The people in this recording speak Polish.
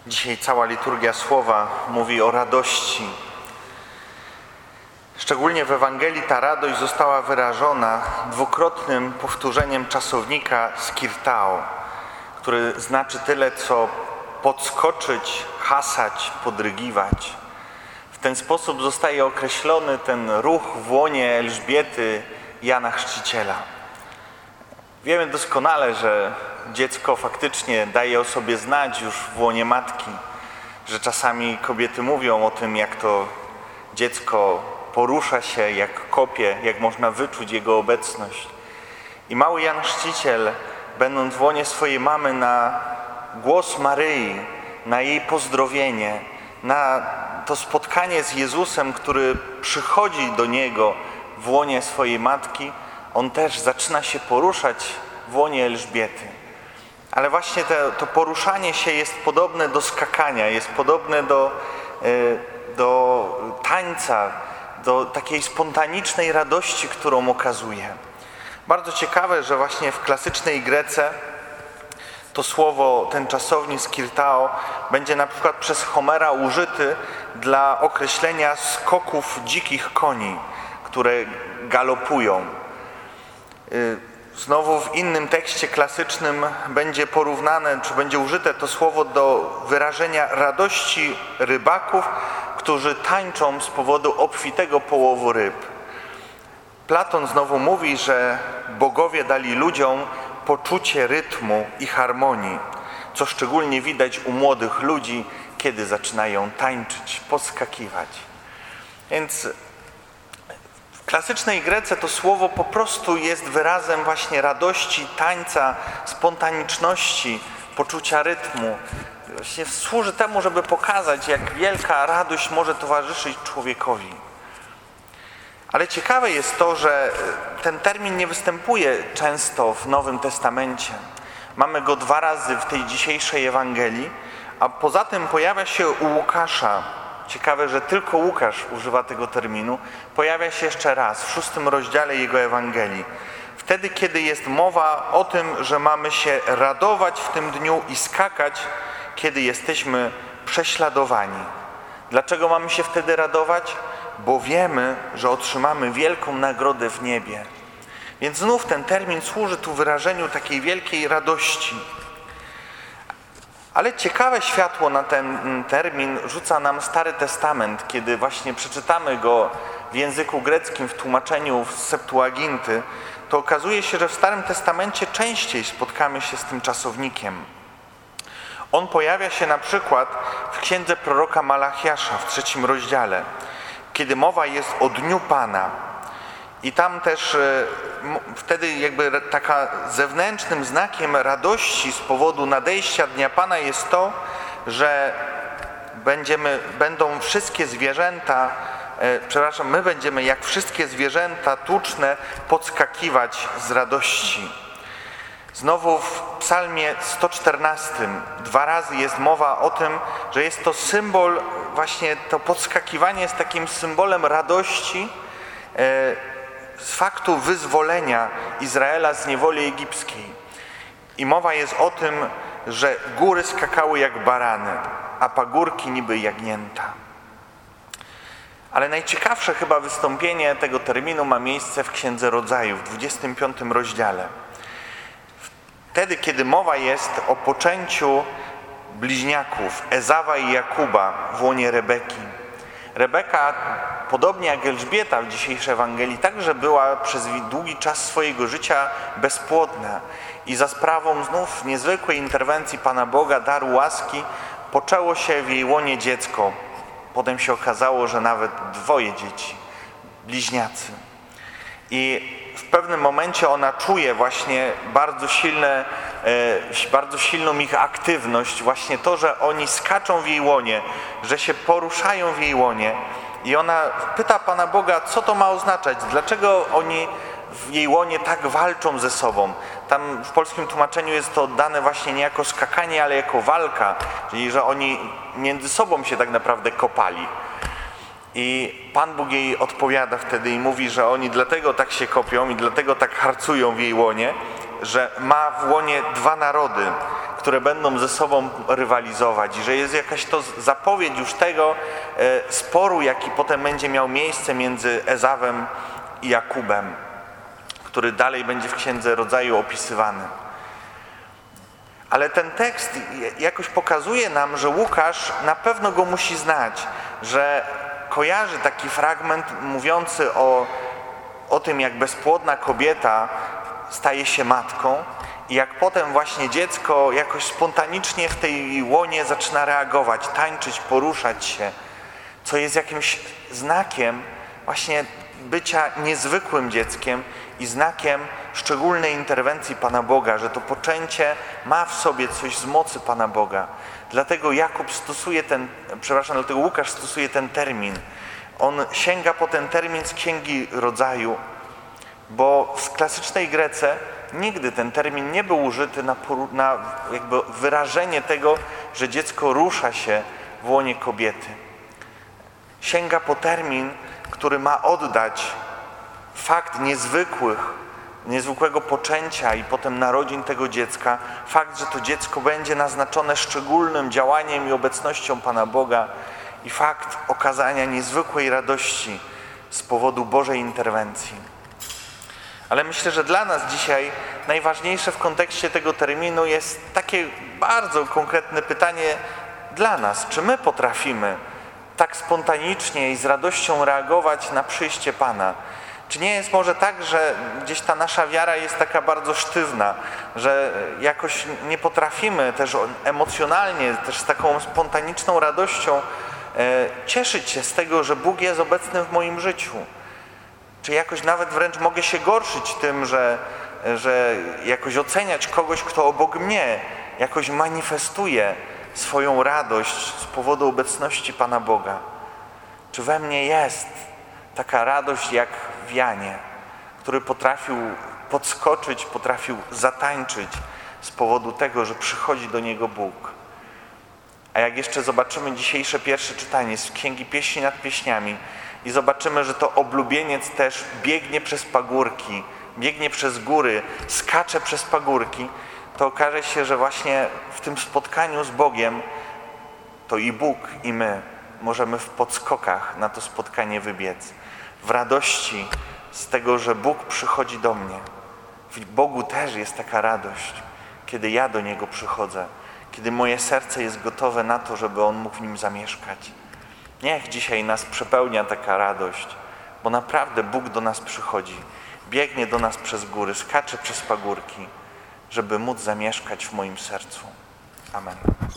Dzisiaj cała liturgia słowa mówi o radości. Szczególnie w Ewangelii ta radość została wyrażona dwukrotnym powtórzeniem czasownika skirtao, który znaczy tyle co podskoczyć, hasać, podrygiwać. W ten sposób zostaje określony ten ruch w łonie Elżbiety, Jana Chrzciciela. Wiemy doskonale, że dziecko faktycznie daje o sobie znać już w łonie matki, że czasami kobiety mówią o tym, jak to dziecko porusza się, jak kopie, jak można wyczuć jego obecność. I mały Jan Chrzciciel, będąc w łonie swojej mamy, na głos Maryi, na jej pozdrowienie, na to spotkanie z Jezusem, który przychodzi do niego w łonie swojej matki, on też zaczyna się poruszać w łonie Elżbiety. Ale właśnie to poruszanie się jest podobne do skakania, jest podobne do tańca, do takiej spontanicznej radości, którą okazuje. Bardzo ciekawe, że właśnie w klasycznej Grece to słowo, ten czasownik skirtao będzie na przykład przez Homera użyty dla określenia skoków dzikich koni, które galopują. Znowu w innym tekście klasycznym będzie porównane, czy będzie użyte to słowo do wyrażenia radości rybaków, którzy tańczą z powodu obfitego połowu ryb. Platon znowu mówi, że bogowie dali ludziom poczucie rytmu i harmonii, co szczególnie widać u młodych ludzi, kiedy zaczynają tańczyć, podskakiwać. Więc w klasycznej Grece to słowo po prostu jest wyrazem właśnie radości, tańca, spontaniczności, poczucia rytmu. Właśnie służy temu, żeby pokazać, jak wielka radość może towarzyszyć człowiekowi. Ale ciekawe jest to, że ten termin nie występuje często w Nowym Testamencie. Mamy go 2 razy w tej dzisiejszej Ewangelii, a poza tym pojawia się u Łukasza. Ciekawe, że tylko Łukasz używa tego terminu. Pojawia się jeszcze raz w 6 rozdziale jego Ewangelii. Wtedy, kiedy jest mowa o tym, że mamy się radować w tym dniu i skakać, kiedy jesteśmy prześladowani. Dlaczego mamy się wtedy radować? Bo wiemy, że otrzymamy wielką nagrodę w niebie. Więc znów ten termin służy tu wyrażeniu takiej wielkiej radości. Ale ciekawe światło na ten termin rzuca nam Stary Testament, kiedy właśnie przeczytamy go w języku greckim w tłumaczeniu z Septuaginty, to okazuje się, że w Starym Testamencie częściej spotkamy się z tym czasownikiem. On pojawia się na przykład w księdze proroka Malachiasza w 3 rozdziale, kiedy mowa jest o Dniu Pana. I tam też wtedy jakby taka zewnętrznym znakiem radości z powodu nadejścia Dnia Pana jest to, że będą wszystkie zwierzęta, my będziemy jak wszystkie zwierzęta tuczne podskakiwać z radości. Znowu w Psalmie 114 2 razy jest mowa o tym, że jest to symbol, właśnie to podskakiwanie jest takim symbolem radości z faktu wyzwolenia Izraela z niewoli egipskiej. I mowa jest o tym, że góry skakały jak barany, a pagórki niby jagnięta. Ale najciekawsze chyba wystąpienie tego terminu ma miejsce w Księdze Rodzaju, w 25 rozdziale. Wtedy, kiedy mowa jest o poczęciu bliźniaków Ezawa i Jakuba w łonie Rebeki. Rebeka, podobnie jak Elżbieta w dzisiejszej Ewangelii, także była przez długi czas swojego życia bezpłodna i za sprawą znów niezwykłej interwencji Pana Boga, daru łaski, poczęło się w jej łonie dziecko. Potem się okazało, że nawet 2 dzieci, bliźniacy. I w pewnym momencie ona czuje właśnie bardzo silną ich aktywność, właśnie to, że oni skaczą w jej łonie, że się poruszają w jej łonie. I ona pyta Pana Boga, co to ma oznaczać, dlaczego oni w jej łonie tak walczą ze sobą. Tam w polskim tłumaczeniu jest to oddane właśnie nie jako skakanie, ale jako walka, czyli że oni między sobą się tak naprawdę kopali. I Pan Bóg jej odpowiada wtedy i mówi, że oni dlatego tak się kopią i dlatego tak harcują w jej łonie, że ma w łonie 2 narody. które będą ze sobą rywalizować i że jest jakaś to zapowiedź już tego sporu, jaki potem będzie miał miejsce między Ezawem i Jakubem, który dalej będzie w Księdze Rodzaju opisywany. Ale ten tekst jakoś pokazuje nam, że Łukasz na pewno go musi znać, że kojarzy taki fragment mówiący o tym, jak bezpłodna kobieta staje się matką i jak potem właśnie dziecko jakoś spontanicznie w tej łonie zaczyna reagować, tańczyć, poruszać się, co jest jakimś znakiem właśnie bycia niezwykłym dzieckiem i znakiem szczególnej interwencji Pana Boga, że to poczęcie ma w sobie coś z mocy Pana Boga. Dlatego Łukasz stosuje ten termin. On sięga po ten termin z Księgi Rodzaju, bo w klasycznej Grece nigdy ten termin nie był użyty na jakby wyrażenie tego, że dziecko rusza się w łonie kobiety. Sięga po termin, który ma oddać fakt niezwykłego poczęcia i potem narodzin tego dziecka, fakt, że to dziecko będzie naznaczone szczególnym działaniem i obecnością Pana Boga i fakt okazania niezwykłej radości z powodu Bożej interwencji. Ale myślę, że dla nas dzisiaj najważniejsze w kontekście tego terminu jest takie bardzo konkretne pytanie dla nas. Czy my potrafimy tak spontanicznie i z radością reagować na przyjście Pana? Czy nie jest może tak, że gdzieś ta nasza wiara jest taka bardzo sztywna, że jakoś nie potrafimy też emocjonalnie, też z taką spontaniczną radością cieszyć się z tego, że Bóg jest obecny w moim życiu? Czy jakoś nawet wręcz mogę się gorszyć tym, że jakoś oceniać kogoś, kto obok mnie jakoś manifestuje swoją radość z powodu obecności Pana Boga? Czy we mnie jest taka radość jak w Janie, który potrafił podskoczyć, potrafił zatańczyć z powodu tego, że przychodzi do niego Bóg? A jak jeszcze zobaczymy dzisiejsze pierwsze czytanie z Księgi Pieśni nad Pieśniami i zobaczymy, że to oblubieniec też biegnie przez pagórki, biegnie przez góry, skacze przez pagórki, to okaże się, że właśnie w tym spotkaniu z Bogiem to i Bóg, i my możemy w podskokach na to spotkanie wybiec. W radości z tego, że Bóg przychodzi do mnie. W Bogu też jest taka radość, kiedy ja do Niego przychodzę, kiedy moje serce jest gotowe na to, żeby On mógł w nim zamieszkać. Niech dzisiaj nas przepełnia taka radość, bo naprawdę Bóg do nas przychodzi, biegnie do nas przez góry, skacze przez pagórki, żeby móc zamieszkać w moim sercu. Amen.